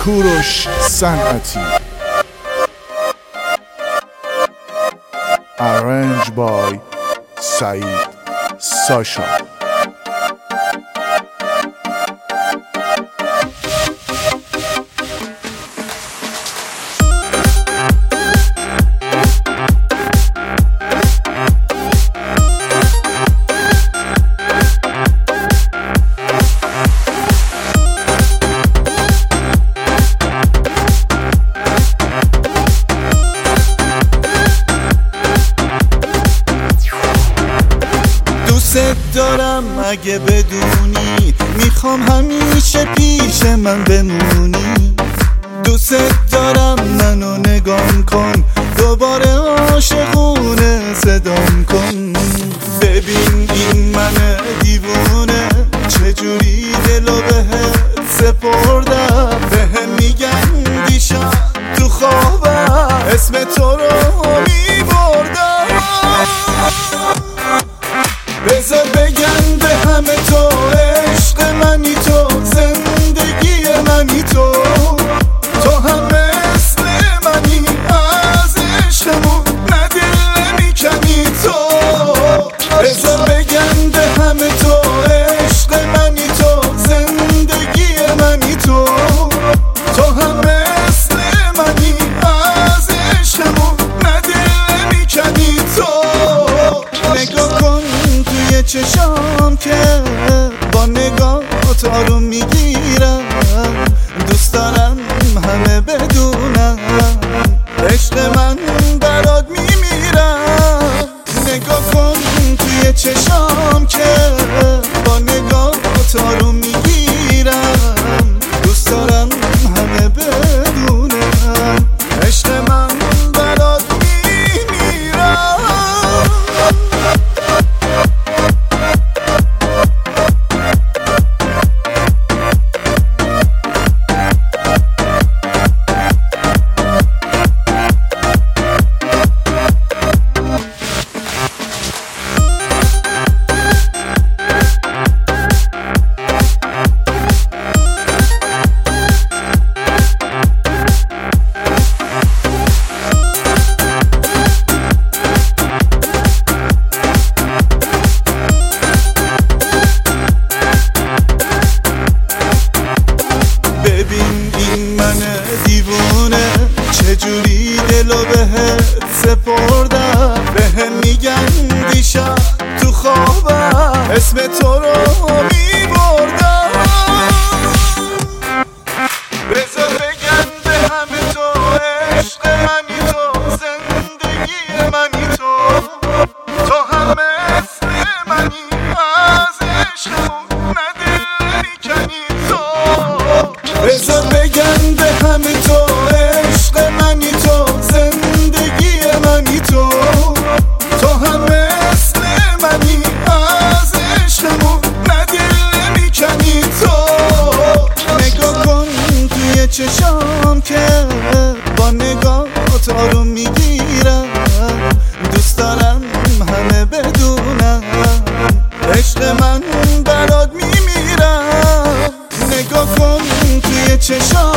کوروش صنعتی. Arranged by سعید ساشا. دوست دارم اگه بدونی، میخوام همیشه پیش من بمونی. دوست دارم منو نگام کن، دوباره عاشقونه صدام کن. ببین این من دیوونه، چجوری دلو بهت سپردم. بهم میگن دیشب تو خوابم اسم تو رو میبردم. بذار بگم به همه تو، عشق منی تو، زندگی منی تو. تو هم مثل منی، از عشقمون نه دل میکنی تو. بذار بگم به همه تو، عشق منی تو، زندگی منی تو. تو هم مثل منی، از عشقمون نه دل میکنی تو. نگاه کن توی چشام که با نگاهت آروم میگیرم. دوست دارم همه بدونم، عشق من برات میمیرم. نگاه کن توی چشام که با نگاهت آروم میگیرم. دوست دارم همه بدونم، عشق من برات میمیرم. دیوونه، چجوری دلو بهت سپردم. بهم میگن دیشب تو خوابم اسم تو رو میبردم. بذار بگم به همه تو، عشق منی تو، زندگی منی تو. تو هم مثل منی، از عشقمون نه دل میکنی تو. بذار بگم به همه تو، عشق منی تو، زندگی منی تو. تو هم مثل منی، از عشقمون نه دل میکنی تو. نگاه کن توی چشام که با نگاهت آروم میگیرم. دوست دارم همه بدونم، عشق من برات میمیرم. نگاه کن توی چشام